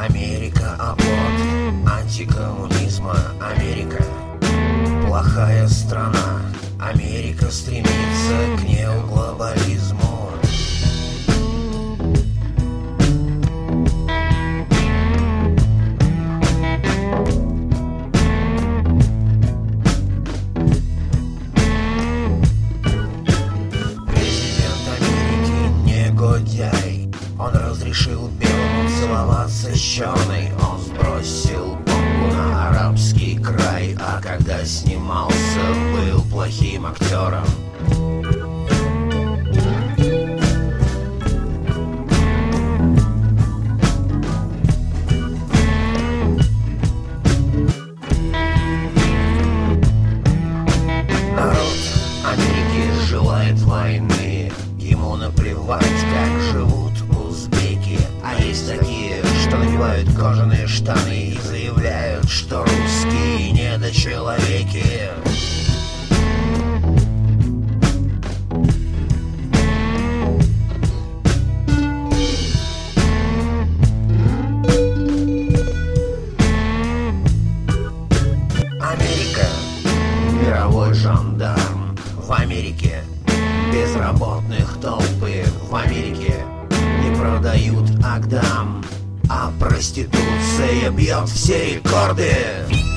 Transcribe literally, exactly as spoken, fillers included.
Америка оплот антикоммунизма. Америка плохая страна. Америка стремится к неоглобализму. Он разрешил белому целоваться с черной. Он сбросил бомбу на арабский край. А когда снимался, был плохим актером. Народ Америки желает войны. Ему наплевать, как живут узбеки. А есть такие, что надевают кожаные штаны и заявляют, что русские недочеловеки. Америка — мировой жандарм. В Америке безработных толпы. В Америке не продают Агдам, а проституция бьет все рекорды.